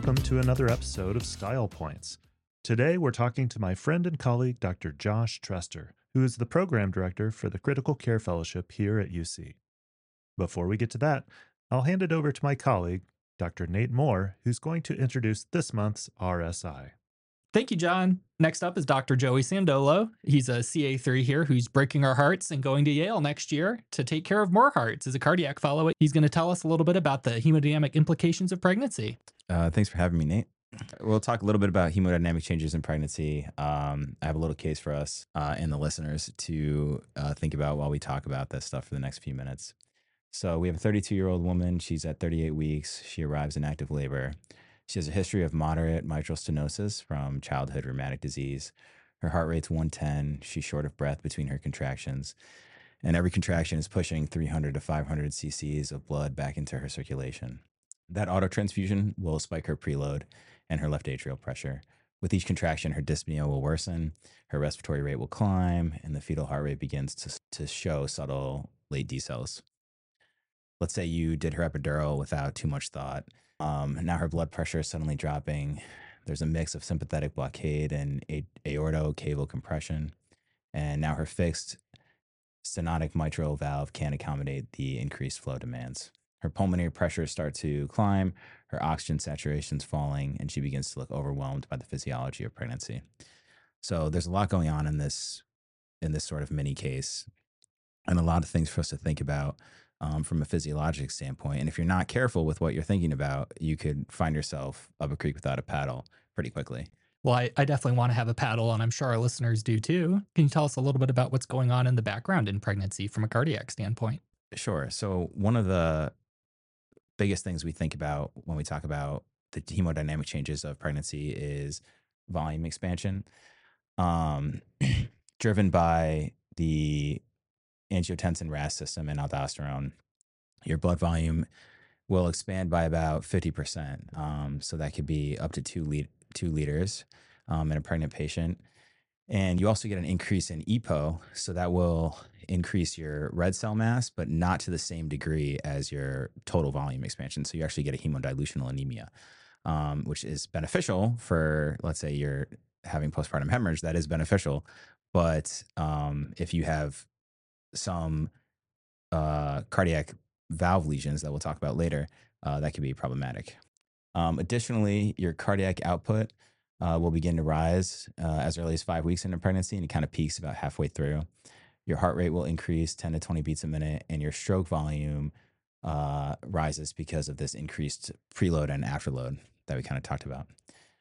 welcome to another episode of Style Points. Today we're talking to my friend and colleague, Dr. Josh Trester, who is the program director for the Critical Care Fellowship here at UC. Before we get to that, I'll hand it over to my colleague, Dr. Nate Moore, who's going to introduce this month's RSI. Thank you, John. Next up is Dr. Joey Sandolo. He's a CA3 here who's breaking our hearts and going to Yale next year to take care of more hearts as a cardiac fellow. He's going to tell us a little bit about the hemodynamic implications of pregnancy. Thanks for having me, Nate. We'll talk a little bit about hemodynamic changes in pregnancy. I have a little case for us and the listeners to think about while we talk about this stuff for the next few minutes. So we have a 32-year-old woman. She's at 38 weeks. She arrives in active labor. She has a history of moderate mitral stenosis from childhood rheumatic disease. Her heart rate's 110. She's short of breath between her contractions. And every contraction is pushing 300 to 500 cc's of blood back into her circulation. That autotransfusion will spike her preload and her left atrial pressure. With each contraction, her dyspnea will worsen, her respiratory rate will climb, and the fetal heart rate begins to show subtle late decels. Let's say you did her epidural without too much thought. Now her blood pressure is suddenly dropping. There's a mix of sympathetic blockade and aortocaval compression. And now her fixed stenotic mitral valve can't accommodate the increased flow demands. Her pulmonary pressures start to climb, her oxygen saturation's falling, and she begins to look overwhelmed by the physiology of pregnancy. So there's a lot going on in this sort of mini case, and a lot of things for us to think about from a physiologic standpoint. And if you're not careful with what you're thinking about, you could find yourself up a creek without a paddle pretty quickly. Well, I definitely want to have a paddle, and I'm sure our listeners do too. Can you tell us a little bit about what's going on in the background in pregnancy from a cardiac standpoint? Sure. So one of the biggest things we think about when we talk about the hemodynamic changes of pregnancy is volume expansion, driven by the angiotensin RAS system and aldosterone. Your blood volume will expand by about 50%. So that could be up to 2 liters in a pregnant patient. And you also get an increase in EPO. So that will increase your red cell mass, but not to the same degree as your total volume expansion. So you actually get a hemodilutional anemia, which is beneficial for, let's say you're having postpartum hemorrhage. That is beneficial. But if you have some cardiac valve lesions that we'll talk about later, that could be problematic. Additionally, your cardiac output will begin to rise as early as 5 weeks into pregnancy, and it kind of peaks about halfway through. Your heart rate will increase 10 to 20 beats a minute, and your stroke volume rises because of this increased preload and afterload that we kind of talked about.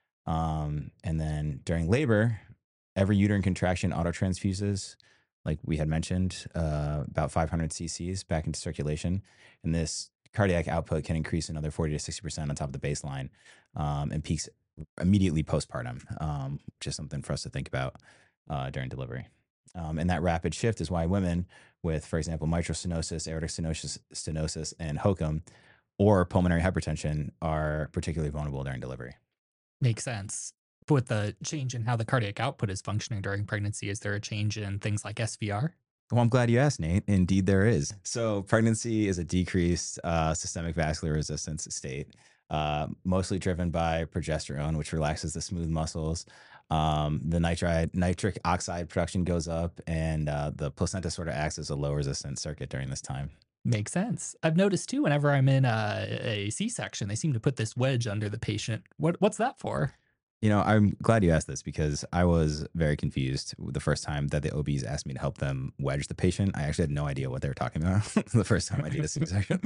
And then during labor, every uterine contraction autotransfuses, like we had mentioned, about 500 cc's back into circulation. And this cardiac output can increase another 40 to 60% on top of the baseline and peaks immediately postpartum, which is something for us to think about during delivery. And that rapid shift is why women with, for example, mitral stenosis, aortic stenosis, and HOCM or pulmonary hypertension are particularly vulnerable during delivery. Makes sense. With the change in how the cardiac output is functioning during pregnancy, is there a change in things like SVR? Well, I'm glad you asked, Nate. Indeed, there is. So pregnancy is a decreased systemic vascular resistance state, mostly driven by progesterone, which relaxes the smooth muscles. The nitric oxide production goes up, and the placenta sort of acts as a low resistance circuit during this time. Makes sense. I've noticed too, whenever I'm in a C-section, they seem to put this wedge under the patient. What's that for? You know, I'm glad you asked this because I was very confused the first time that the OBs asked me to help them wedge the patient. I actually had no idea what they were talking about the first time I did a C-section.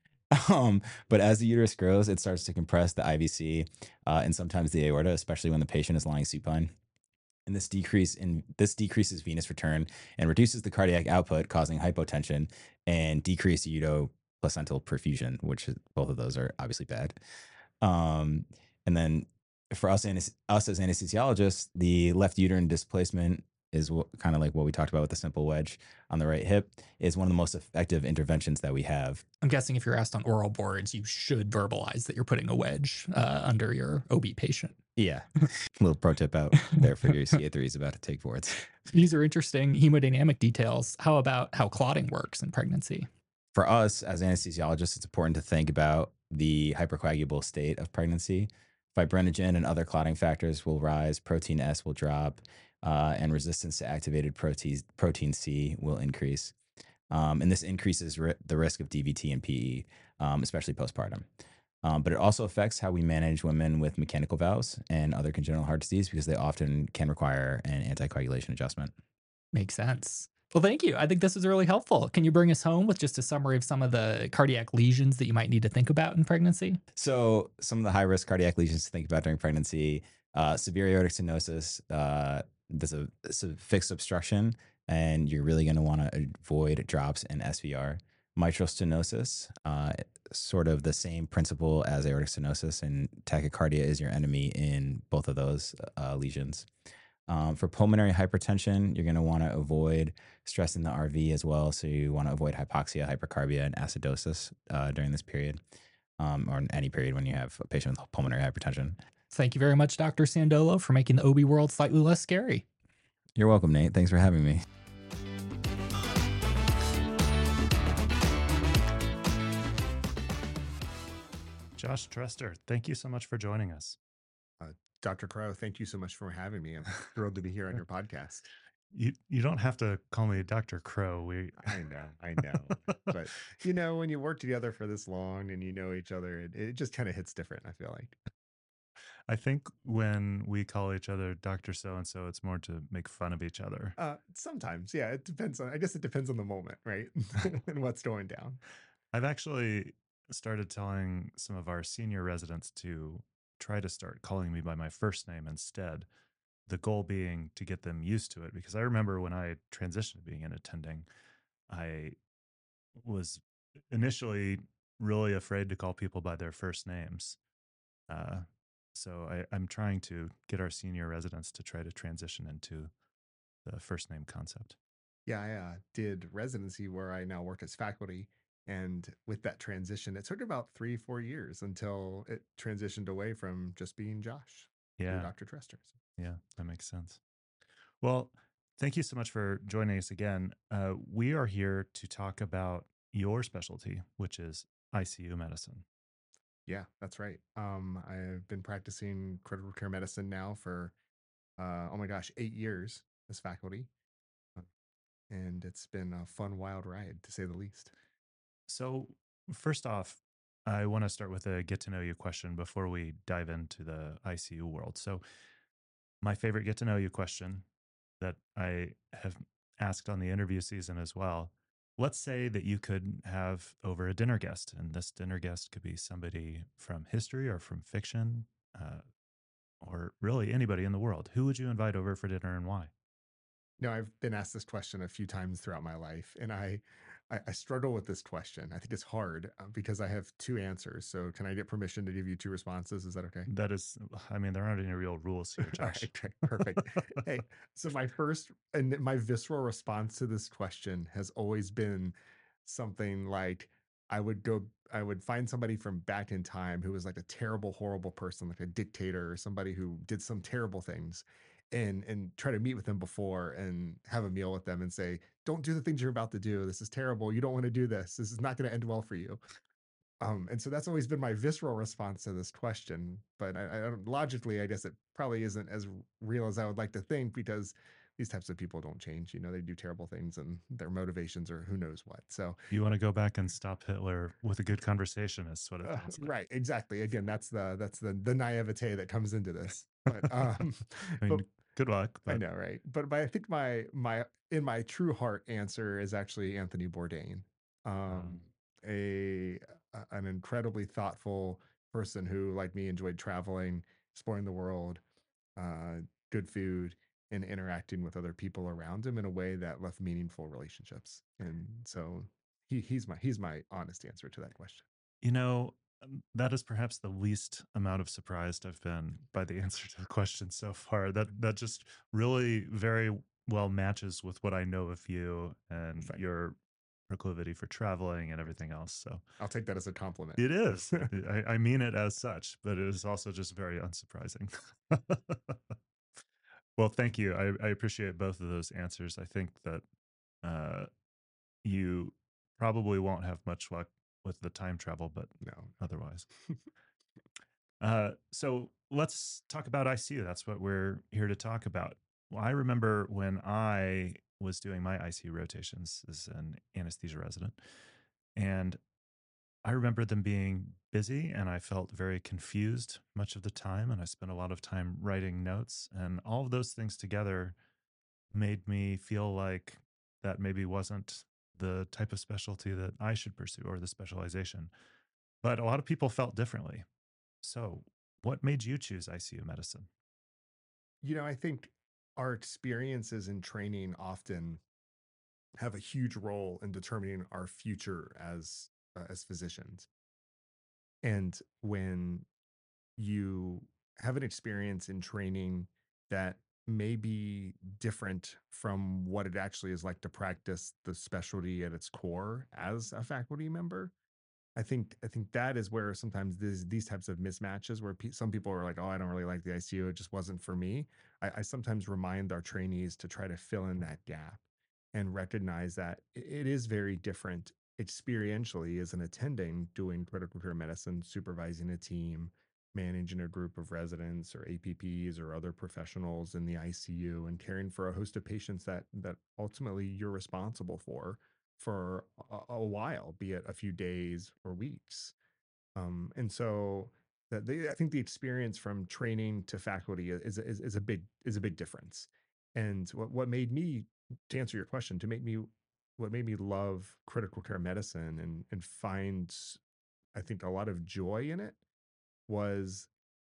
But as the uterus grows, it starts to compress the IVC and sometimes the aorta, especially when the patient is lying supine. And this decreases venous return and reduces the cardiac output, causing hypotension and decreased uteroplacental perfusion, which both of those are obviously bad. And then for us as anesthesiologists, the left uterine displacement is kind of like what we talked about with the simple wedge on the right hip, is one of the most effective interventions that we have. I'm guessing if you're asked on oral boards, you should verbalize that you're putting a wedge under your OB patient. Yeah. A little pro tip out there for your CA3s about to take boards. These are interesting hemodynamic details. How about how clotting works in pregnancy? For us as anesthesiologists, it's important to think about the hypercoagulable state of pregnancy. Fibrinogen and other clotting factors will rise, protein S will drop, and resistance to activated protein C will increase. And this increases the risk of DVT and PE, especially postpartum. But it also affects how we manage women with mechanical valves and other congenital heart disease because they often can require an anticoagulation adjustment. Makes sense. Well, thank you. I think this was really helpful. Can you bring us home with just a summary of some of the cardiac lesions that you might need to think about in pregnancy? So, some of the high risk cardiac lesions to think about during pregnancy: severe aortic stenosis. There's a fixed obstruction, and you're really going to want to avoid drops in SVR. Mitral stenosis, sort of the same principle as aortic stenosis, and tachycardia is your enemy in both of those lesions. For pulmonary hypertension, you're going to want to avoid stress in the RV as well. So you want to avoid hypoxia, hypercarbia, and acidosis during this period, or in any period when you have a patient with pulmonary hypertension. Thank you very much, Dr. Sandolo, for making the OB world slightly less scary. You're welcome, Nate. Thanks for having me. Josh Trester, thank you so much for joining us. Dr. Crow, thank you so much for having me. I'm thrilled to be here on your podcast. You don't have to call me Dr. Crow. I know. But when you work together for this long and you know each other, it just kind of hits different, I feel like. I think when we call each other Dr. So-and-so, it's more to make fun of each other. Sometimes, yeah, I guess it depends on the moment, right? And what's going down. I've actually started telling some of our senior residents to try to start calling me by my first name instead. The goal being to get them used to it, because I remember when I transitioned to being an attending, I was initially really afraid to call people by their first names. So I'm trying to get our senior residents to try to transition into the first name concept. Yeah, I did residency where I now work as faculty. And with that transition, it took about 3-4 years until it transitioned away from just being Josh to Dr. Trester. Yeah, that makes sense. Well, thank you so much for joining us again. We are here to talk about your specialty, which is ICU medicine. Yeah, that's right. I've been practicing critical care medicine now for, 8 years as faculty. And it's been a fun, wild ride, to say the least. So, first off, I want to start with a get to know you question before we dive into the ICU world. So, my favorite get to know you question that I have asked on the interview season as well. Let's say that you could have over a dinner guest, and this dinner guest could be somebody from history or from fiction, or really anybody in the world. Who would you invite over for dinner and why? I've been asked this question a few times throughout my life, and I struggle with this question. I think it's hard because I have two answers. So, can I get permission to give you two responses? Is that okay? That is, I mean, there aren't any real rules here, All Josh. right, great, perfect. Hey, so my first and my visceral response to this question has always been something like I would find somebody from back in time who was like a terrible, horrible person, like a dictator or somebody who did some terrible things, and try to meet with them before and have a meal with them and say, don't do the things you're about to do. This is terrible. You don't want to do this. This is not going to end well for you. And so that's always been my visceral response to this question. But I don't, logically, I guess it probably isn't as real as I would like to think because these types of people don't change. They do terrible things and their motivations are who knows what. So You want to go back and stop Hitler with a good conversation, is what it feels like. right, exactly. Again, that's the naivete that comes into this. But I mean, but good luck. I But know, right? But I think my in my true heart answer is actually Anthony Bourdain, um, a an incredibly thoughtful person who, like me, enjoyed traveling, exploring the world, uh, good food, and interacting with other people around him in a way that left meaningful relationships. And so he's my honest answer to that question. that is perhaps the least amount of surprised I've been by the answer to the question so far. That just really very well matches with what I know of you and Perfect. your proclivity for traveling and everything else. So I'll take that as a compliment. it is. I mean it as such, but it is also just very unsurprising. Well, thank you. I appreciate both of those answers. I think that uh, you probably won't have much luck with the time travel, but No. otherwise. So let's talk about ICU. That's what we're here to talk about. Well, I remember when I was doing my ICU rotations as an anesthesia resident, and I remember them being busy and I felt very confused much of the time. And I spent a lot of time writing notes, and all of those things together made me feel like that maybe wasn't the type of specialty that I should pursue or the specialization. But a lot of people felt differently. So, what made you choose ICU medicine? I think our experiences in training often have a huge role in determining our future as physicians. And when you have an experience in training that may be different from what it actually is like to practice the specialty at its core as a faculty member, I think that is where sometimes these types of mismatches where some people are like, oh, I don't really like the ICU, it just wasn't for me. I sometimes remind our trainees to try to fill in that gap and recognize that it is very different experientially as an attending doing critical care medicine, supervising a team, managing a group of residents or APPs or other professionals in the ICU, and caring for a host of patients that ultimately you're responsible for a while, be it a few days or weeks. And so I think the experience from training to faculty is a big difference. And what made me, to answer your question, what made me love critical care medicine and find, I think, a lot of joy in it was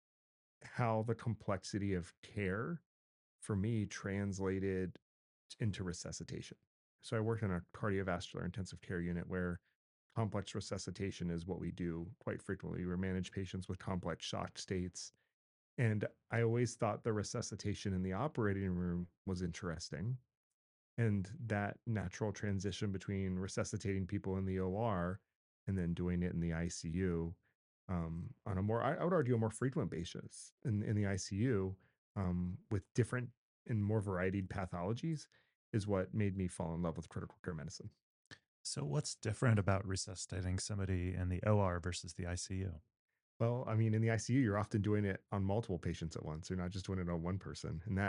how the complexity of care for me translated into resuscitation. So I worked in a cardiovascular intensive care unit where complex resuscitation is what we do quite frequently. We manage patients with complex shock states. And I always thought the resuscitation in the operating room was interesting. And that natural transition between resuscitating people in the OR and then doing it in the ICU, on a more, I would argue, a more frequent basis in the ICU, with different and more varied pathologies is what made me fall in love with critical care medicine. So, what's different about resuscitating somebody in the OR versus the ICU? Well, I mean, in the ICU, you're often doing it on multiple patients at once. You're not just doing it on one person. And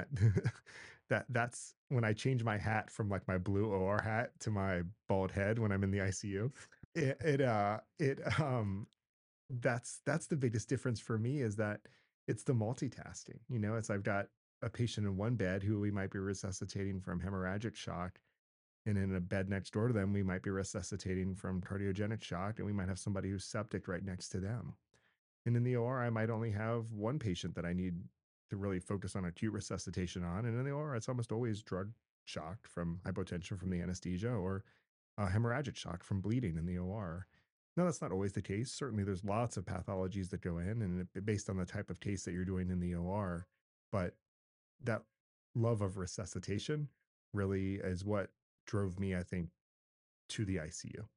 that's when I change my hat from like my blue OR hat to my bald head when I'm in the ICU. That's the biggest difference for me is that it's the multitasking. It's I've got a patient in one bed who we might be resuscitating from hemorrhagic shock, and in a bed next door to them, we might be resuscitating from cardiogenic shock, and we might have somebody who's septic right next to them. And in the OR, I might only have one patient that I need to really focus on acute resuscitation on. And in the OR, it's almost always drug shock from hypotension from the anesthesia or hemorrhagic shock from bleeding in the OR. No, that's not always the case. Certainly, there's lots of pathologies that go in, and based on the type of case that you're doing in the OR. But that love of resuscitation really is what drove me, I think, to the ICU.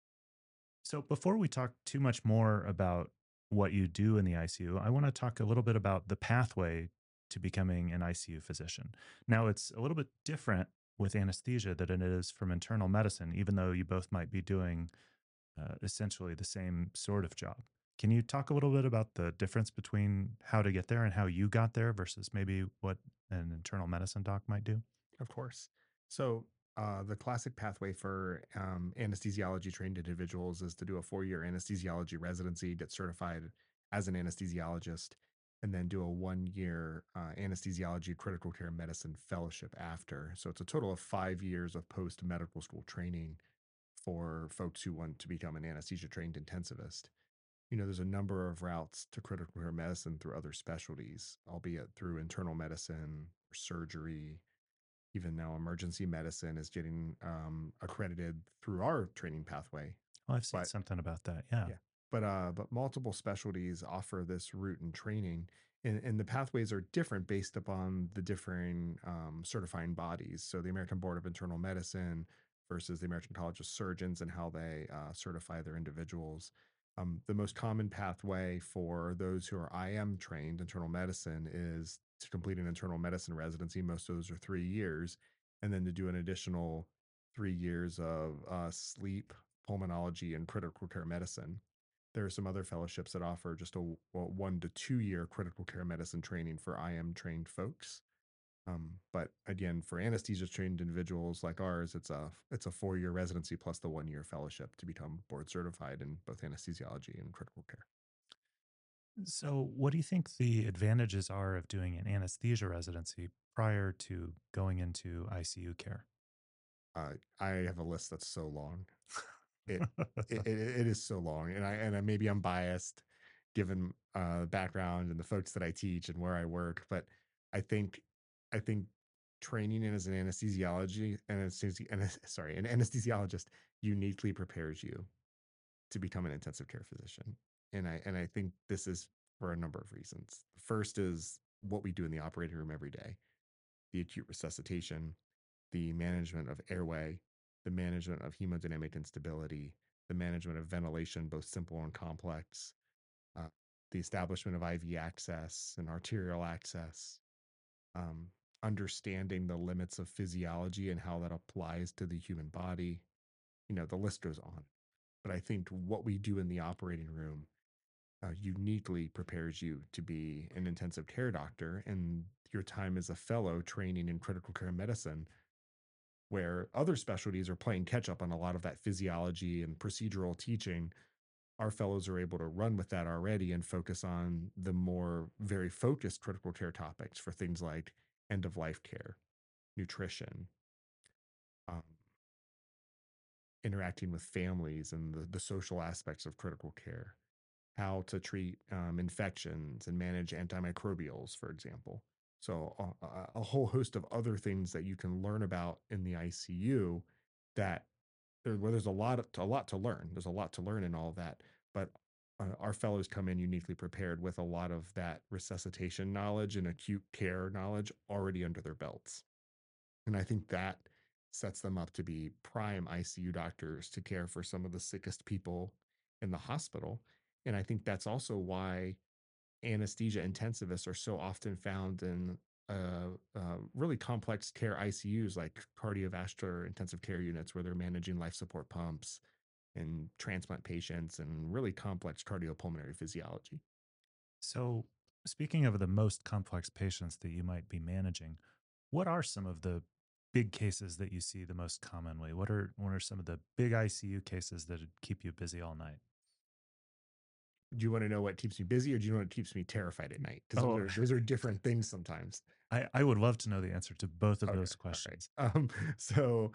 So, before we talk too much more about what you do in the ICU, I want to talk a little bit about the pathway to becoming an ICU physician. Now, it's a little bit different with anesthesia than it is from internal medicine, even though you both might be doing essentially the same sort of job. Can you talk a little bit about the difference between how to get there and how you got there versus maybe what an internal medicine doc might do? Of course. So, the classic pathway for anesthesiology trained individuals is to do a 4-year anesthesiology residency, get certified as an anesthesiologist, and then do a 1-year anesthesiology critical care medicine fellowship after. So, it's a total of 5 years of post medical school training for folks who want to become an anesthesia trained intensivist. There's a number of routes to critical care medicine through other specialties, albeit through internal medicine, surgery, even now emergency medicine is getting accredited through our training pathway. Oh, I've seen But something about that. Yeah. yeah, but multiple specialties offer this route and training, and the pathways are different based upon the differing certifying bodies. So the American Board of Internal Medicine versus the American College of Surgeons and how they certify their individuals. The most common pathway for those who are IM trained internal medicine is to complete an internal medicine residency. Most of those are 3 years, and then to do an additional 3 years of sleep, pulmonology, and critical care medicine. There are some other fellowships that offer just a 1 to 2 year critical care medicine training for IM trained folks. But again, for anesthesia trained individuals like ours, it's a 4 year residency plus the 1 year fellowship to become board certified in both anesthesiology and critical care. So, what do you think the advantages are of doing an anesthesia residency prior to going into ICU care? I have a list that's so long. It it is so long, and I maybe I'm biased given background and the folks that I teach and where I work, but I think I think training in as an an anesthesiologist uniquely prepares you to become an intensive care physician. And I think this is for a number of reasons. First is what we do in the operating room every day, the acute resuscitation, the management of airway, the management of hemodynamic instability, the management of ventilation, both simple and complex, uh, the establishment of IV access and arterial access, um, understanding the limits of physiology and how that applies to the human body. The list goes on. But I think what we do in the operating room uniquely prepares you to be an intensive care doctor, and your time as a fellow training in critical care medicine, where other specialties are playing catch up on a lot of that physiology and procedural teaching. Our fellows are able to run with that already and focus on the more very focused critical care topics for things like end of life care, nutrition, um, interacting with families, and the social aspects of critical care, how to treat infections and manage antimicrobials, for example. So, a whole host of other things that you can learn about in the ICU that where there's a lot to learn. There's a lot to learn in all of that, but our fellows come in uniquely prepared with a lot of that resuscitation knowledge and acute care knowledge already under their belts. And I think that sets them up to be prime ICU doctors to care for some of the sickest people in the hospital. And I think that's also why anesthesia intensivists are so often found in really complex care ICUs like cardiovascular intensive care units where they're managing life support pumps and transplant patients and really complex cardiopulmonary physiology. So, speaking of the most complex patients that you might be managing, what are some of the big cases that you see the most commonly? What are some of the big ICU cases that would keep you busy all night? Do you want to know what keeps me busy, or do you know what keeps me terrified at night? Because Oh, those are different things sometimes. I would love to know the answer to both of Okay, those all right. questions. So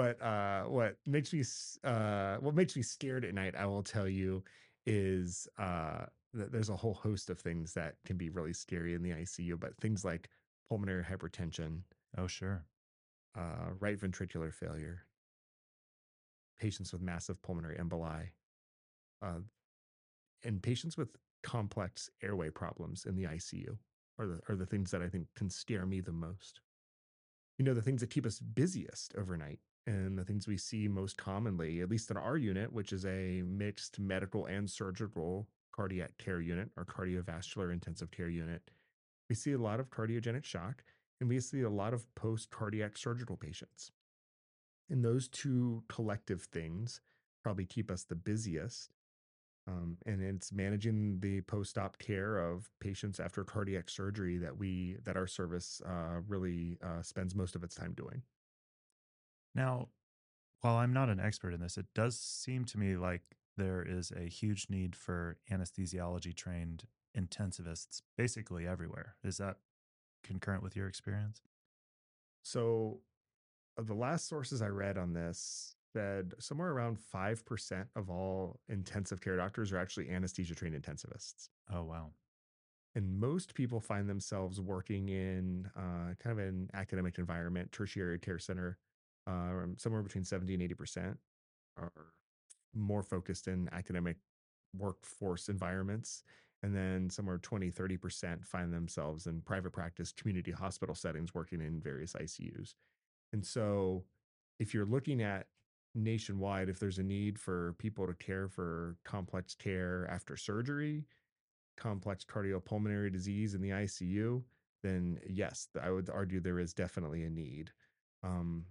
what makes me scared at night, I will tell you, is that there's a whole host of things that can be really scary in the ICU, but things like pulmonary hypertension, Oh, sure. right ventricular failure, patients with massive pulmonary emboli, uh, and patients with complex airway problems in the ICU are the things that I think can scare me the most. The things that keep us busiest overnight and the things we see most commonly, at least in our unit, which is a mixed medical and surgical cardiac care unit or cardiovascular intensive care unit, we see a lot of cardiogenic shock and we see a lot of post cardiac surgical patients. And those two collective things probably keep us the busiest. And it's managing the post-op care of patients after cardiac surgery that our service really spends most of its time doing. Now, while I'm not an expert in this, it does seem to me like there is a huge need for anesthesiology trained intensivists basically everywhere. Is that concurrent with your experience? So the last sources I read on this said somewhere around 5% of all intensive care doctors are actually anesthesia trained intensivists. Oh, wow. And most people find themselves working in kind of an academic environment, tertiary care center, somewhere between 70 and 80% are more focused in academic workforce environments. And then somewhere 20-30% find themselves in private practice, community hospital settings, working in various ICUs. And so, if you're looking at nationwide, if there's a need for people to care for complex care after surgery, complex cardiopulmonary disease in the ICU, then yes, I would argue there is definitely a need. Um,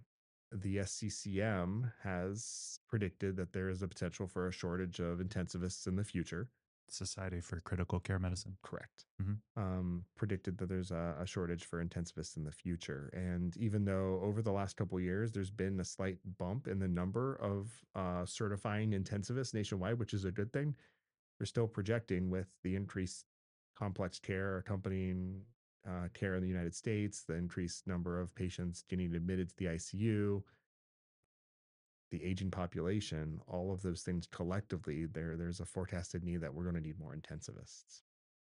the SCCM has predicted that there is a potential for a shortage of intensivists in the future. Society for Critical Care Medicine. Correct. Mhm. Predicted that there's a shortage for intensivists in the future. And even though over the last couple of years, there's been a slight bump in the number of certifying intensivists nationwide, which is a good thing, they're still projecting with the increased complex care accompanying care in the United States, the increased number of patients getting admitted to the ICU, the aging population, all of those things collectively, there's a forecasted need that we're going to need more intensivists.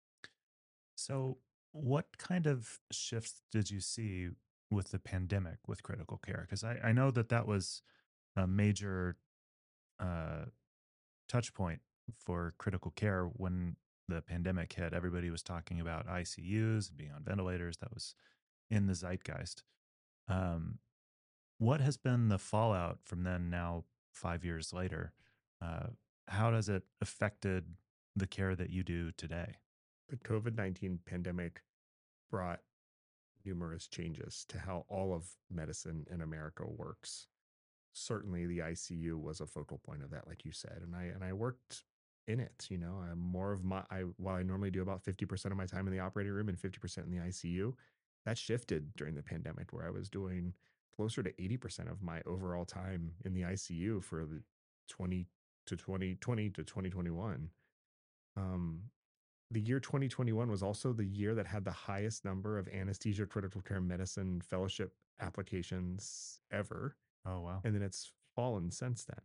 So, what kind of shifts did you see with the pandemic with critical care? Because I know that that was a major uh, touch point for critical care when the pandemic hit. Everybody was talking about ICUs, being on ventilators. That was in the zeitgeist. Um, what has been the fallout from then now 5 years later? Uh, how has it affected the care that you do today? The COVID-19 pandemic brought numerous changes to how all of medicine in America works. Certainly the ICU was a focal point of that, like you said. And I worked in it. I'm more of while I normally do about 50% of my time in the operating room and 50% in the ICU, that shifted during the pandemic where I was doing closer to 80% of my overall time in the ICU for the 2020 to 2021. Um, the year 2021 was also the year that had the highest number of anesthesia critical care medicine fellowship applications ever. Oh, wow. And then it's fallen since then.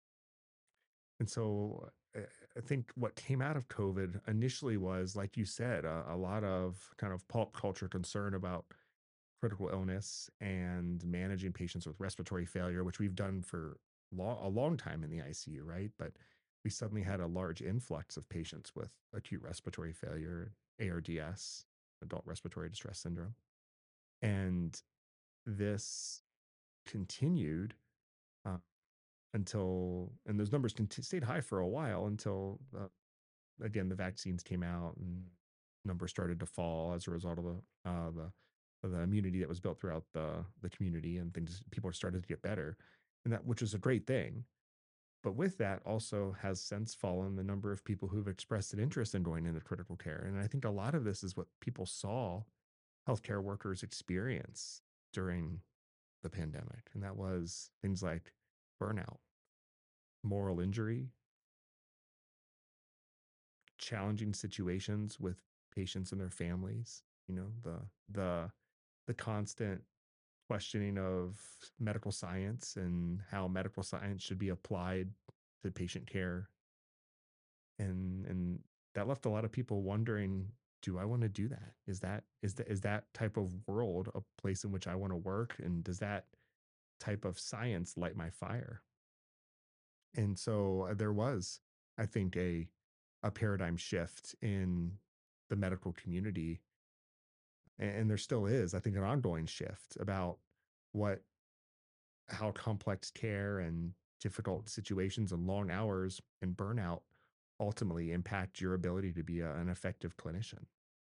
And so I think what came out of COVID initially was, like you said, a lot of kind of pulp culture concern about critical illness and managing patients with respiratory failure, which we've done for a long time in the ICU, right? But we suddenly had a large influx of patients with acute respiratory failure, ARDS, adult respiratory distress syndrome. And this continued uh, and those numbers stayed high for a while until, again, the vaccines came out and numbers started to fall as a result of the immunity that was built throughout the community, and people started to get better, and that, which is a great thing. But with that also has since fallen the number of people who've expressed an interest in going into critical care. And I think a lot of this is what people saw healthcare workers experience during the pandemic. And that was things like burnout, moral injury, challenging situations with patients and their families, the constant questioning of medical science and how medical science should be applied to patient care. And that left a lot of people wondering, do I want to do that? Is that type of world a place in which I want to work? And does that type of science light my fire? And so there was, I think, a paradigm shift in the medical community, and there still is, I think, an ongoing shift about what how complex care and difficult situations and long hours and burnout ultimately impact your ability to be an effective clinician.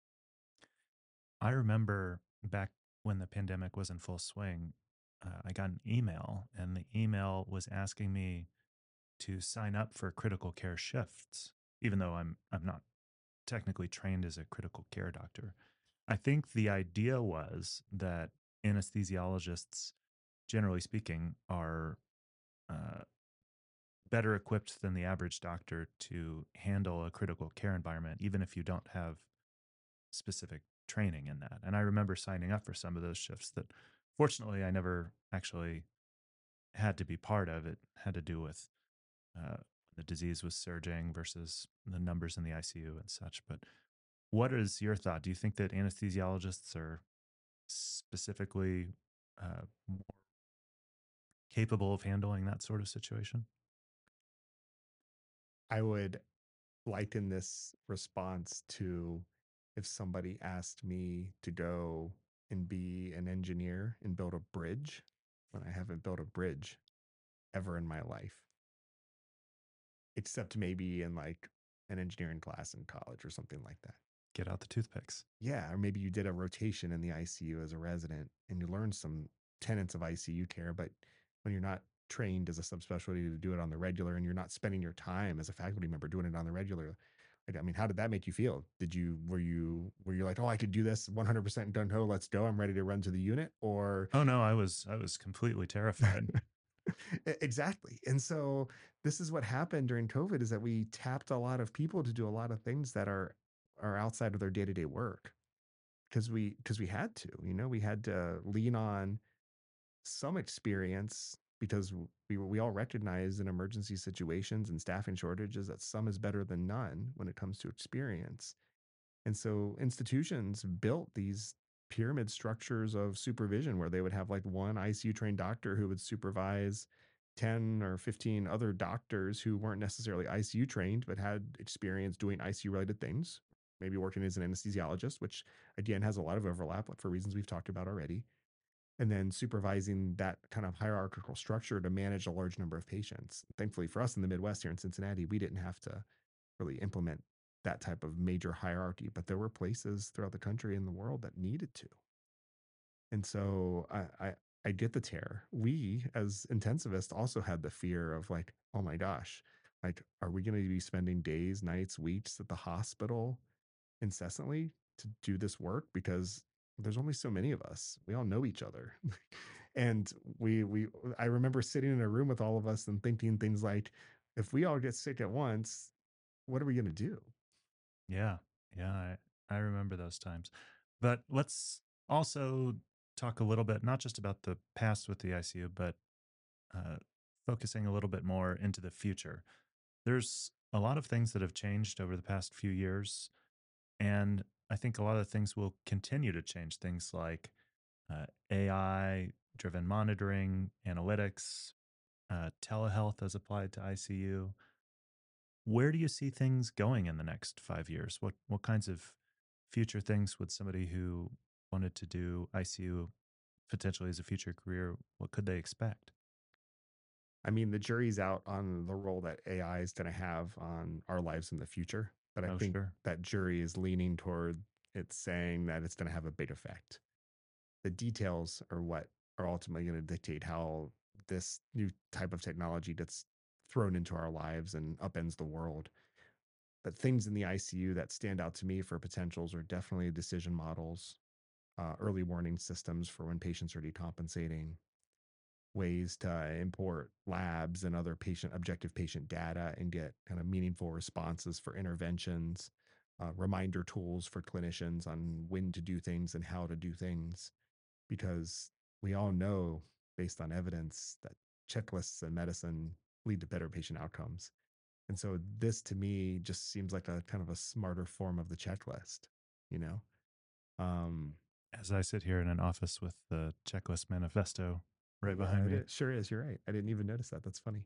I remember back when the pandemic was in full swing, I got an email, and the email was asking me to sign up for critical care shifts, even though I'm not technically trained as a critical care doctor. I think the idea was that anesthesiologists, generally speaking, are uh, better equipped than the average doctor to handle a critical care environment, even if you don't have specific training in that. And I remember signing up for some of those shifts that fortunately I never actually had to be part of. It had to do with the disease was surging versus the numbers in the ICU and such. But what is your thought? Do you think that anesthesiologists are specifically more capable of handling that sort of situation? I would liken this response to if somebody asked me to go and be an engineer and build a bridge when I haven't built a bridge ever in my life, except maybe in like an engineering class in college or something like that. Get out the toothpicks. Yeah, or maybe you did a rotation in the ICU as a resident and you learned some tenets of ICU care, but when you're not trained as a subspecialty to do it on the regular, and you're not spending your time as a faculty member doing it on the regular, like, I mean, how did that make you feel? Were you like, oh, I could do this 100% gung ho, let's go, I'm ready to run to the unit, or Oh no, I was completely terrified. Exactly. And so this is what happened during COVID, is that we tapped a lot of people to do a lot of things that are outside of their day-to-day work, because we had to, we had to lean on some experience, because we all recognize in emergency situations and staffing shortages that some is better than none when it comes to experience. And so institutions built these pyramid structures of supervision where they would have like one ICU trained doctor who would supervise 10 or 15 other doctors who weren't necessarily ICU trained, but had experience doing ICU related things, maybe working as an anesthesiologist, which again has a lot of overlap for reasons we've talked about already. And then supervising that kind of hierarchical structure to manage a large number of patients. Thankfully for us in the Midwest here in Cincinnati, we didn't have to really implement that type of major hierarchy, but there were places throughout the country and the world that needed to. And so I get the terror. We as intensivists also had the fear of like, oh my gosh, like, are we going to be spending days, nights, weeks at the hospital incessantly to do this work? Because there's only so many of us. We all know each other. And I remember sitting in a room with all of us and thinking things like, if we all get sick at once, what are we going to do? Yeah, yeah, I remember those times. But let's also talk a little bit, not just about the past with the ICU, but uh, focusing a little bit more into the future. There's a lot of things that have changed over the past few years, and I think a lot of things will continue to change. Things like AI driven monitoring, analytics, telehealth as applied to ICU. Where do you see things going in the next 5 years? What kinds of future things would somebody who wanted to do ICU potentially as a future career, what could they expect? I mean, the jury's out on the role that AI is going to have on our lives in the future. But I Oh, think sure. that jury is leaning toward it saying that it's going to have a big effect. The details are what are ultimately going to dictate how this new type of technology gets thrown into our lives and upends the world. But things in the ICU that stand out to me for potentials are definitely decision models, early warning systems for when patients are decompensating, ways to import labs and other objective patient data and get kind of meaningful responses for interventions, reminder tools for clinicians on when to do things and how to do things. Because we all know, based on evidence, that checklists in medicine lead to better patient outcomes. And so this to me just seems like a kind of a smarter form of the checklist, you know? Um, As I sit here in an office with the checklist manifesto right yeah, behind me. it sure is. You're right. I didn't even notice that. That's funny.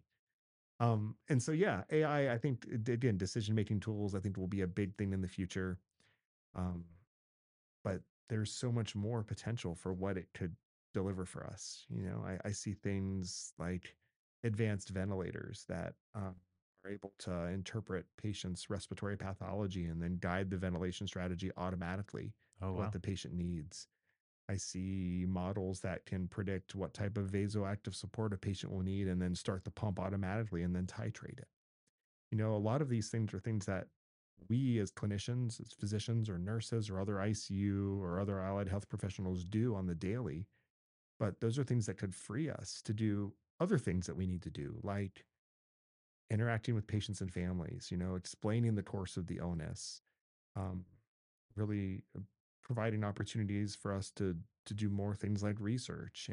And so yeah, AI, I think again, decision making tools, I think will be a big thing in the future. Um, but there's so much more potential for what it could deliver for us. I see things like advanced ventilators that are able to interpret patients' respiratory pathology and then guide the ventilation strategy automatically Oh, to what wow. the patient needs. I see models that can predict what type of vasoactive support a patient will need and then start the pump automatically and then titrate it. A lot of these things are things that we as clinicians, as physicians or nurses or other ICU or other allied health professionals do on the daily. But those are things that could free us to do other things that we need to do, like interacting with patients and families, explaining the course of the illness, um, really providing opportunities for us to do more things like research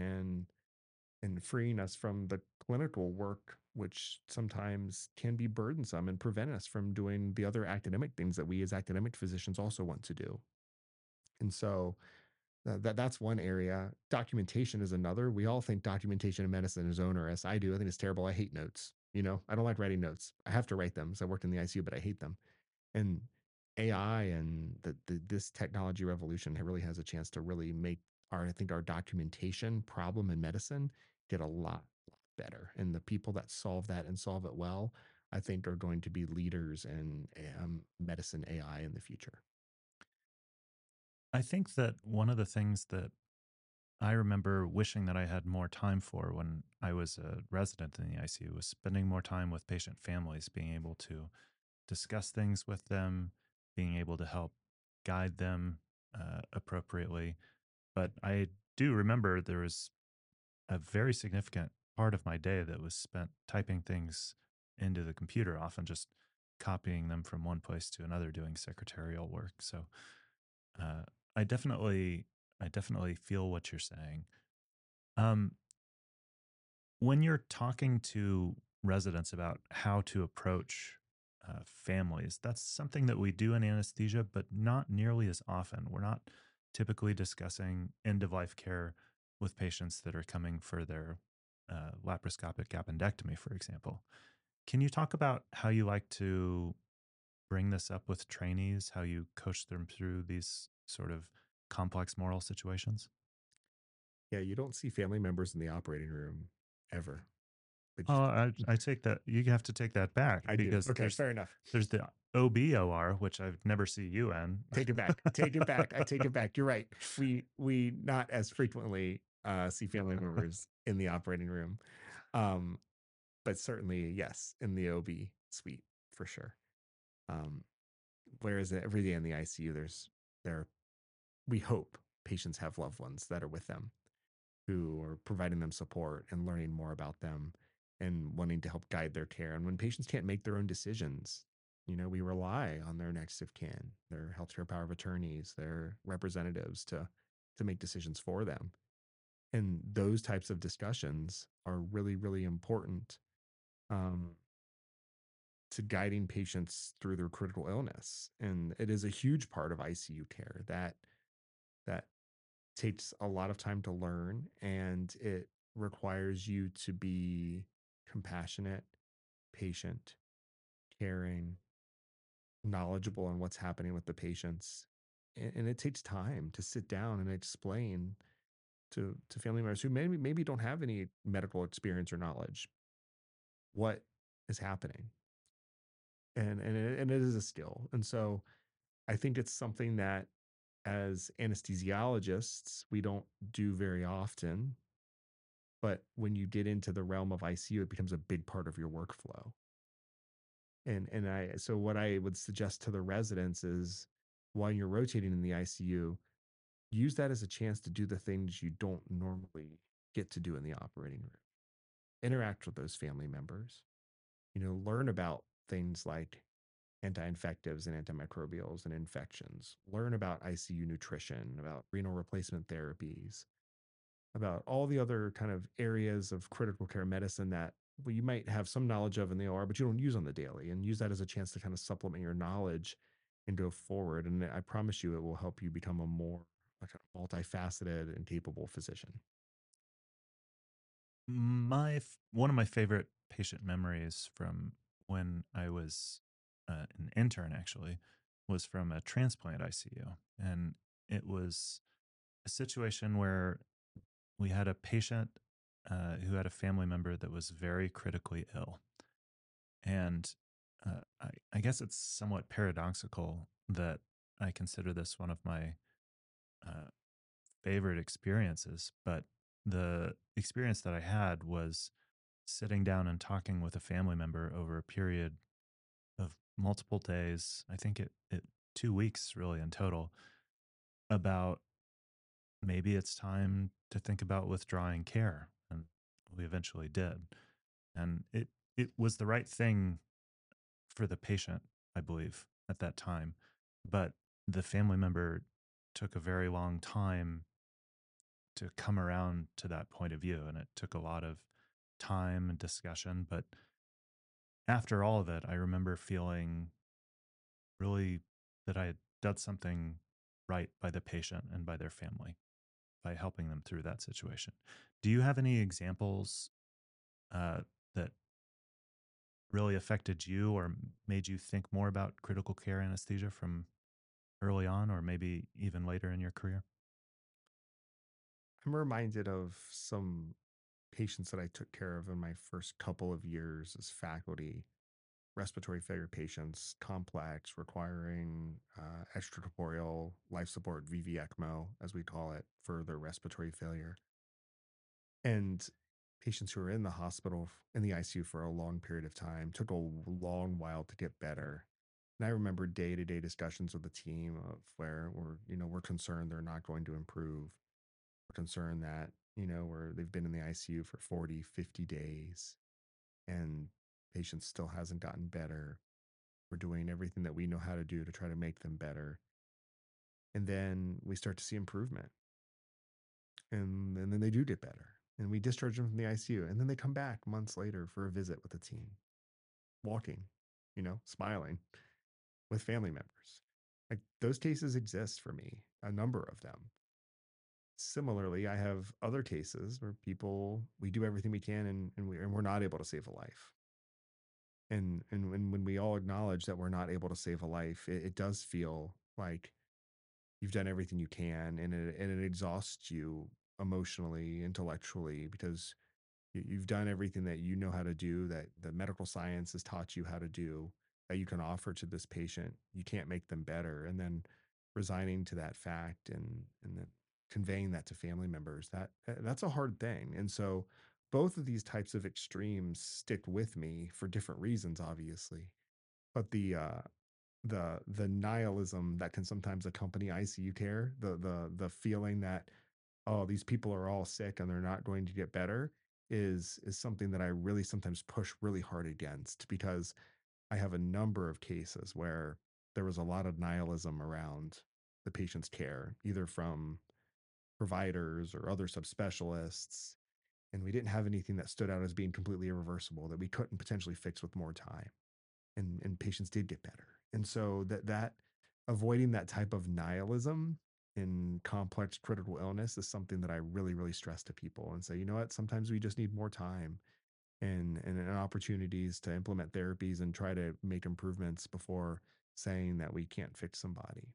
and freeing us from the clinical work, which sometimes can be burdensome and prevent us from doing the other academic things that we as academic physicians also want to do. And so that's one area. Documentation is another. We all think documentation in medicine is onerous. I do. I think it's terrible. I hate notes. I don't like writing notes. I have to write them. So I worked in the ICU, but I hate them. And AI and this technology revolution really has a chance to really make I think our documentation problem in medicine get a lot better. And the people that solve that and solve it well, I think are going to be leaders in medicine AI in the future. I think that one of the things that I remember wishing that I had more time for when I was a resident in the ICU was spending more time with patient families, being able to discuss things with them, being able to help guide them appropriately. But I do remember there was a very significant part of my day that was spent typing things into the computer, often just copying them from one place to another, doing secretarial work. So uh, I definitely, I definitely feel what you're saying. Um, when you're talking to residents about how to approach families, that's something that we do in anesthesia, but not nearly as often. We're not typically discussing end of life care with patients that are coming for their laparoscopic appendectomy, for example. Can you talk about how you like to bring this up with trainees, how you coach them through these sort of complex moral situations? Yeah, you don't see family members in the operating room ever, but Oh, I take that. You have to take that back I do. because Okay, fair enough. there's the OBOR, which I've never see you in. Take it back. Take it back. I take it back. You're right. We not as frequently see family members in the operating room. Um, but certainly yes, in the OB suite for sure. Um, whereas every day in the ICU, there we hope patients have loved ones that are with them who are providing them support and learning more about them and wanting to help guide their care. And when patients can't make their own decisions, we rely on their next of kin, their healthcare power of attorneys, their representatives to make decisions for them. And those types of discussions are really, really important um, to guiding patients through their critical illness. And it is a huge part of ICU care that takes a lot of time to learn, and it requires you to be compassionate, patient, caring, knowledgeable on what's happening with the patients. And it takes time to sit down and explain to family members who maybe don't have any medical experience or knowledge what is happening. And it is a skill. And so I think it's something that as anesthesiologists, we don't do very often. But when you get into the realm of ICU, it becomes a big part of your workflow. And so what I would suggest to the residents is while you're rotating in the ICU, use that as a chance to do the things you don't normally get to do in the operating room. Interact with those family members. Learn about things like anti-infectives and antimicrobials and infections. Learn about ICU nutrition, about renal replacement therapies, about all the other kind of areas of critical care medicine that you might have some knowledge of in the OR, but you don't use on the daily, and use that as a chance to kind of supplement your knowledge and go forward. And I promise you, it will help you become a more like a multifaceted and capable physician. One of my favorite patient memories from when I was an intern actually was from a transplant ICU, and it was a situation where we had a patient who had a family member that was very critically ill, and I guess it's somewhat paradoxical that I consider this one of my uh, favorite experiences, but the experience that I had was sitting down and talking with a family member over a period of multiple days. I think it 2 weeks really in total, about maybe it's time to think about withdrawing care. And we eventually did. And it was the right thing for the patient, I believe, at that time. But the family member took a very long time to come around to that point of view. And it took a lot of time and discussion. But after all of it, I remember feeling really that I had done something right by the patient and by their family by helping them through that situation. Do you have any examples that really affected you or made you think more about critical care anesthesia from early on or maybe even later in your career? I'm reminded of some patients that I took care of in my first couple of years as faculty respiratory failure patients, complex, requiring extracorporeal life support, VV ECMO, as we call it, for their respiratory failure. And patients who are in the hospital, in the ICU for a long period of time, took a long while to get better. And I remember day-to-day discussions with the team of where we're concerned they're not going to improve. We're concerned that, where they've been in the ICU for 40, 50 days and patient still hasn't gotten better. We're doing everything that we know how to do to try to make them better. And then we start to see improvement. And then they do get better. And we discharge them from the ICU. And then they come back months later for a visit with the team, walking, smiling with family members. Like those cases exist for me, a number of them. Similarly, I have other cases where we do everything we can and we're not able to save a life. And when we all acknowledge that we're not able to save a life, it does feel like you've done everything you can, and it exhausts you emotionally, intellectually, because you've done everything that you know how to do, that the medical science has taught you how to do, that you can offer to this patient. You can't make them better, and then resigning to that fact and then conveying that to family members, that's a hard thing. And so both of these types of extremes stick with me for different reasons, obviously. But the nihilism that can sometimes accompany ICU care, the feeling that, oh, these people are all sick and they're not going to get better, is something that I really sometimes push really hard against, because I have a number of cases where there was a lot of nihilism around the patient's care, either from providers or other subspecialists, and we didn't have anything that stood out as being completely irreversible that we couldn't potentially fix with more time. And patients did get better. And so that avoiding that type of nihilism in complex critical illness is something that I really, really stress to people and say, you know what, sometimes we just need more time and opportunities to implement therapies and try to make improvements before saying that we can't fix somebody.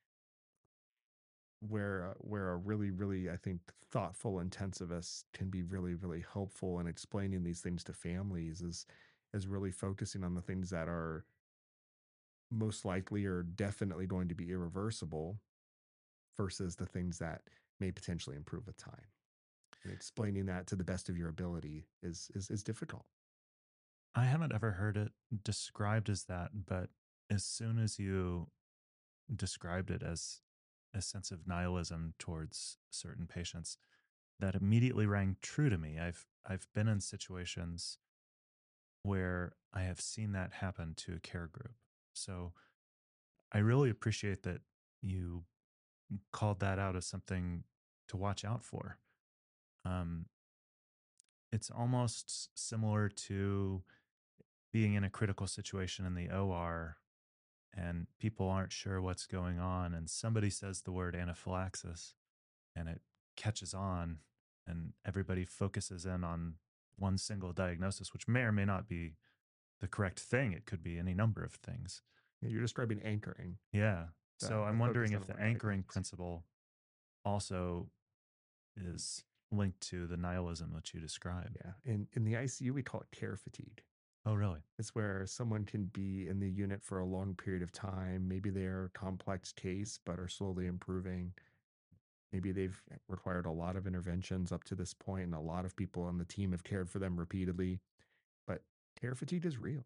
Where a really, really, I think, thoughtful intensivist can be really, really helpful in explaining these things to families is really focusing on the things that are most likely or definitely going to be irreversible versus the things that may potentially improve with time. And explaining that to the best of your ability is difficult. I haven't ever heard it described as that, but as soon as you described it as a sense of nihilism towards certain patients, that immediately rang true to me. I've been in situations where I have seen that happen to a care group. So I really appreciate that you called that out as something to watch out for. Um, it's almost similar to being in a critical situation in the OR and people aren't sure what's going on, and somebody says the word anaphylaxis and it catches on, and everybody focuses in on one single diagnosis, which may or may not be the correct thing. It could be any number of things. You're describing anchoring. Yeah. So I'm wondering if the anchoring diagnosis principle also is linked to the nihilism that you described. Yeah. In the ICU, we call it care fatigue. Oh, really? It's where someone can be in the unit for a long period of time. Maybe they're a complex case, but are slowly improving. Maybe they've required a lot of interventions up to this point, and a lot of people on the team have cared for them repeatedly. But care fatigue is real,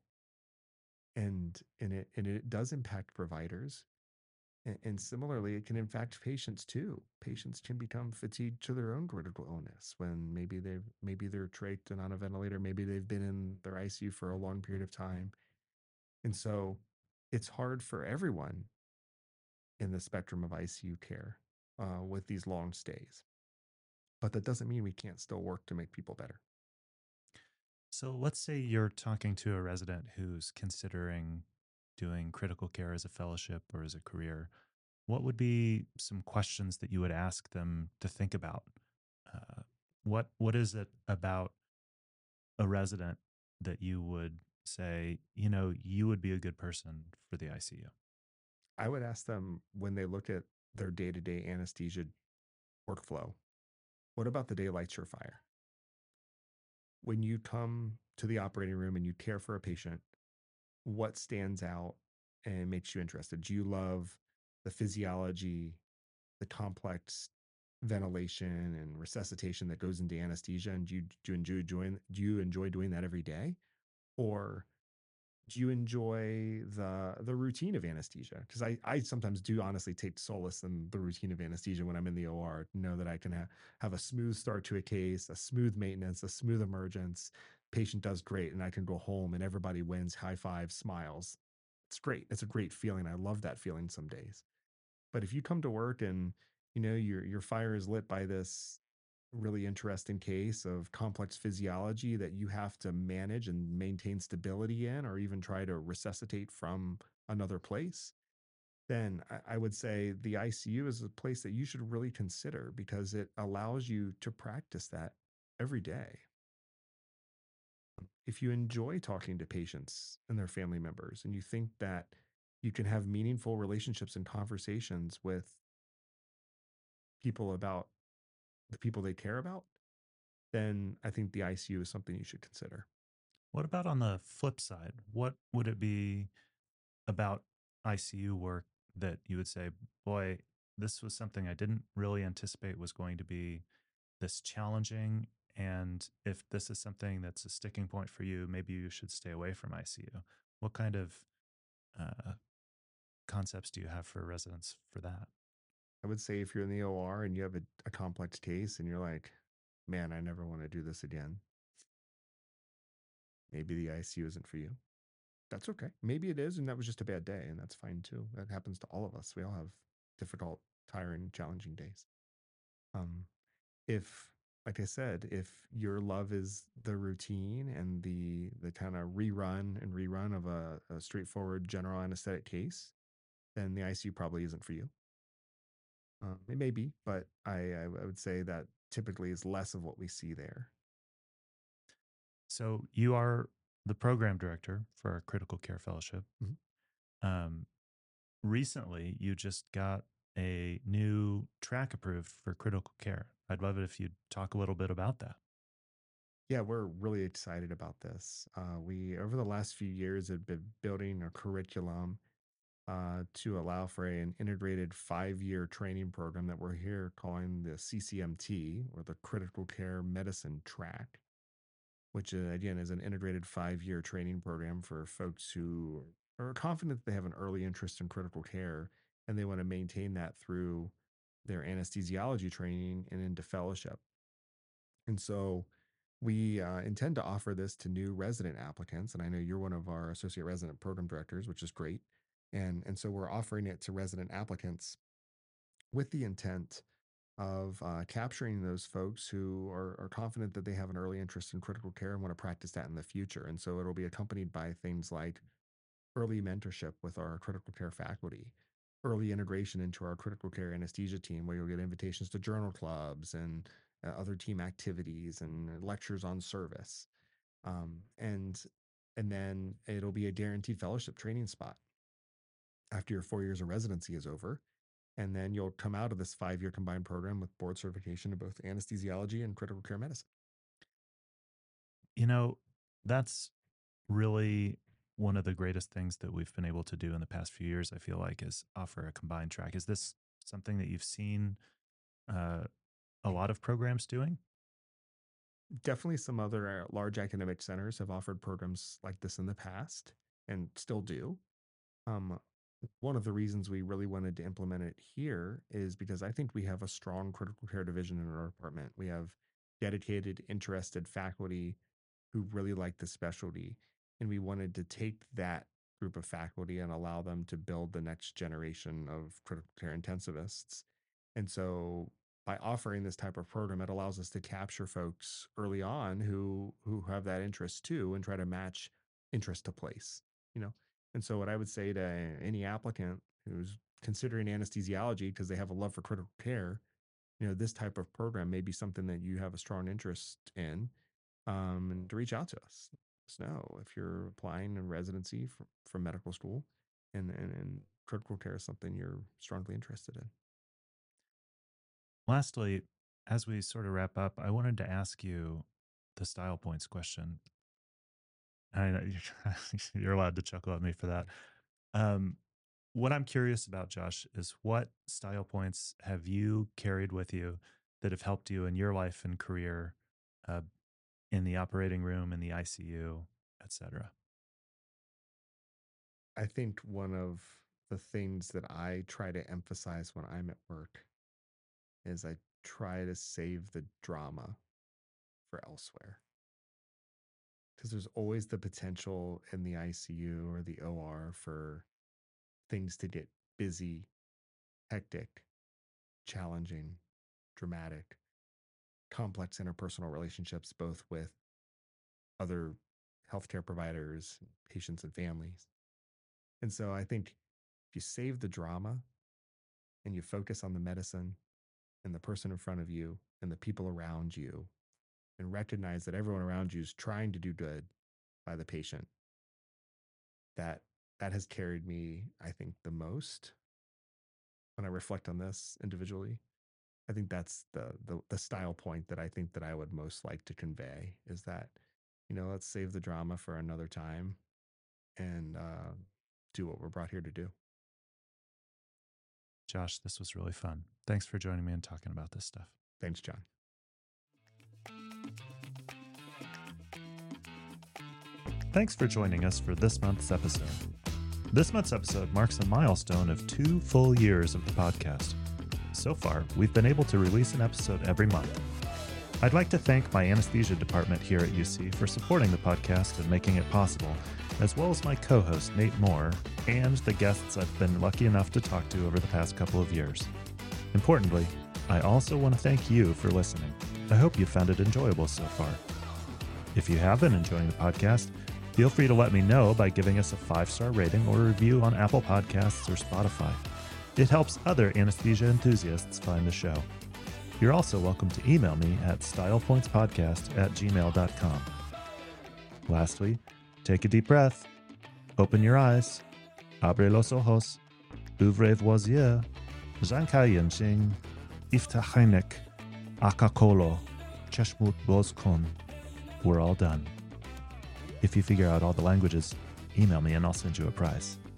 and it does impact providers. And similarly, it can impact patients too. Patients can become fatigued to their own critical illness when maybe they're trached and on a ventilator, maybe they've been in their ICU for a long period of time. And so it's hard for everyone in the spectrum of ICU care with these long stays. But that doesn't mean we can't still work to make people better. So let's say you're talking to a resident who's considering doing critical care as a fellowship or as a career. What would be some questions that you would ask them to think about? What is it about a resident that you would say, you would be a good person for the ICU? I would ask them, when they look at their day-to-day anesthesia workflow, what about the day lights your fire? When you come to the operating room and you care for a patient, what stands out and makes you interested? Do you love the physiology, the complex ventilation and resuscitation that goes into anesthesia? And do you enjoy doing that every day? Or do you enjoy the routine of anesthesia? Because I sometimes do honestly take solace in the routine of anesthesia when I'm in the OR, know that I can have a smooth start to a case, a smooth maintenance, a smooth emergence. Patient does great, and I can go home and everybody wins, high five, smiles. It's great. It's a great feeling. I love that feeling some days. But if you come to work and your fire is lit by this really interesting case of complex physiology that you have to manage and maintain stability in, or even try to resuscitate from another place, then I would say the ICU is a place that you should really consider because it allows you to practice that every day. If you enjoy talking to patients and their family members, and you think that you can have meaningful relationships and conversations with people about the people they care about, then I think the ICU is something you should consider. What about on the flip side? What would it be about ICU work that you would say, boy, this was something I didn't really anticipate was going to be this challenging? And if this is something that's a sticking point for you, maybe you should stay away from ICU. What kind of uh, concepts do you have for residents for that? I would say if you're in the OR and you have a complex case and you're like, man, I never want to do this again, maybe the ICU isn't for you. That's okay. Maybe it is, and that was just a bad day, and that's fine too. That happens to all of us. We all have difficult, tiring, challenging days. Um, if, like I said, if your love is the routine and the kind of rerun of a straightforward general anesthetic case, then the ICU probably isn't for you. It may be, but I would say that typically is less of what we see there. So you are the program director for our critical care fellowship. Mhm. Um, Recently, you just got a new track approved for critical care. I'd love it if you'd talk a little bit about that. Yeah, we're really excited about this. We over the last few years have been building a curriculum to allow for an integrated 5-year training program that we're here calling the CCMT, or the Critical Care Medicine Track, which again is an integrated 5-year training program for folks who are confident that they have an early interest in critical care and they want to maintain that through their anesthesiology training and into fellowship. And so we intend to offer this to new resident applicants. And I know you're one of our associate resident program directors, which is great. And so we're offering it to resident applicants with the intent of capturing those folks who are confident that they have an early interest in critical care and want to practice that in the future. And so it'll be accompanied by things like early mentorship with our critical care faculty, early integration into our critical care anesthesia team, where you'll get invitations to journal clubs and other team activities and lectures on service. Um, and and then it'll be a guaranteed fellowship training spot after your 4 years of residency is over. And then you'll come out of this 5-year combined program with board certification in both anesthesiology and critical care medicine. You know, that's really one of the greatest things that we've been able to do in the past few years, I feel like, is offer a combined track. Is this something that you've seen uh, a lot of programs doing? Definitely some other large academic centers have offered programs like this in the past and still do. Um, One of the reasons we really wanted to implement it here is because I think we have a strong critical care division in our department. We have dedicated, interested faculty who really like the specialty. And we wanted to take that group of faculty and allow them to build the next generation of critical care intensivists. And so by offering this type of program, it allows us to capture folks early on who have that interest too and try to match interest to place, you know. And so what I would say to any applicant who's considering anesthesiology because they have a love for critical care, this type of program may be something that you have a strong interest in, and to reach out to us. Let us know if you're applying in residency for medical school, and critical care is something you're strongly interested in. Lastly, as we sort of wrap up, I wanted to ask you the style points question. I know you're allowed to chuckle at me for that. Um, what I'm curious about, Josh, is what style points have you carried with you that have helped you in your life and career, uh, in the operating room, in the ICU, etc. I think one of the things that I try to emphasize when I'm at work is I try to save the drama for elsewhere. Because there's always the potential in the ICU or the OR for things to get busy, hectic, challenging, dramatic, complex interpersonal relationships, both with other healthcare providers, patients, and families. And so I think if you save the drama and you focus on the medicine and the person in front of you and the people around you and recognize that everyone around you is trying to do good by the patient, that has carried me, I think, the most when I reflect on this individually. I think that's the style point that I think that I would most like to convey is that, let's save the drama for another time and do what we're brought here to do. Josh, this was really fun. Thanks for joining me and talking about this stuff. Thanks, John. Thanks for joining us for this month's episode. This month's episode marks a milestone of 2 full years of the podcast. So far, we've been able to release an episode every month. I'd like to thank my anesthesia department here at UC for supporting the podcast and making it possible, as well as my co-host Nate Moore and the guests I've been lucky enough to talk to over the past couple of years. Importantly, I also want to thank you for listening. I hope you found it enjoyable so far. If you have been enjoying the podcast, feel free to let me know by giving us a 5-star rating or review on Apple Podcasts or Spotify. It helps other anesthesia enthusiasts find the show. You're also welcome to email me at stylepointspodcast@gmail.com. Lastly, take a deep breath, open your eyes, abre los ojos, ouvrez vos yeux, zankai yensing, iftachainek, akakolo, cheshmut bozkon. We're all done. If you figure out all the languages, email me and I'll send you a prize.